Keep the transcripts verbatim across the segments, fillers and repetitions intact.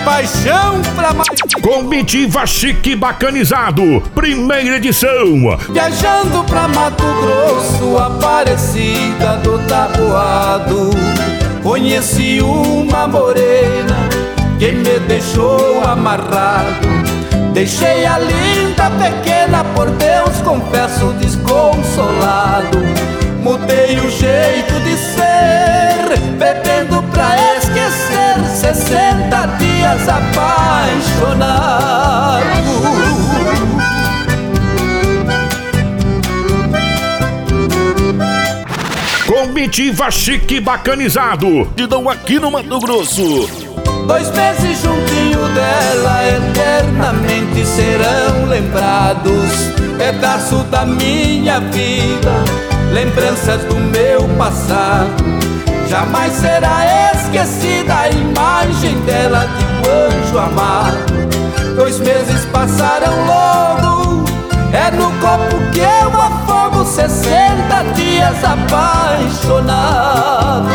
paixão pra mais. Comitiva Chique Bacanizado, primeira edição. Viajando pra Mato Grosso, Aparecida do Taboado, conheci uma morena que me deixou amarrado. Deixei a linda pequena, por Deus confesso desconsolado. Mudei o jeito de ser, bebendo pra esquecer, sessenta dias apaixonado. Comitiva Chique Bacanizado, de Dom aqui no Mato Grosso. Dois meses juntinho dela, eternamente serão lembrados. Pedaço da minha vida, lembranças do meu passado. Jamais será esquecida a imagem dela de um anjo amado. Dois meses passaram logo, é no copo que eu afogo, sessenta dias apaixonado.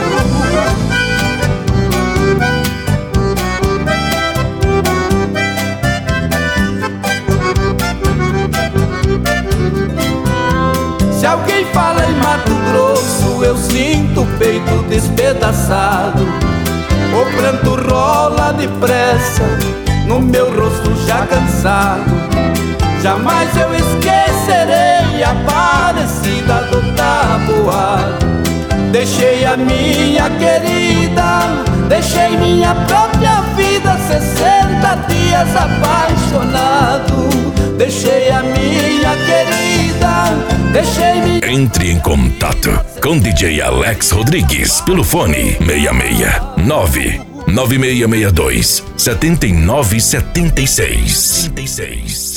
Se alguém fala em Mato Grosso, eu sinto o peito despedaçado. O pranto rola depressa no meu rosto já cansado. Jamais eu esquecerei a Aparecida do Taboado. Deixei a minha querida, deixei minha própria vida, sessenta dias apaixonado. Deixei a minha querida, deixei minha... Entre em contato com D J Alex Rodrigues pelo fone seis seis nove nove seis seis dois sete nove sete seis.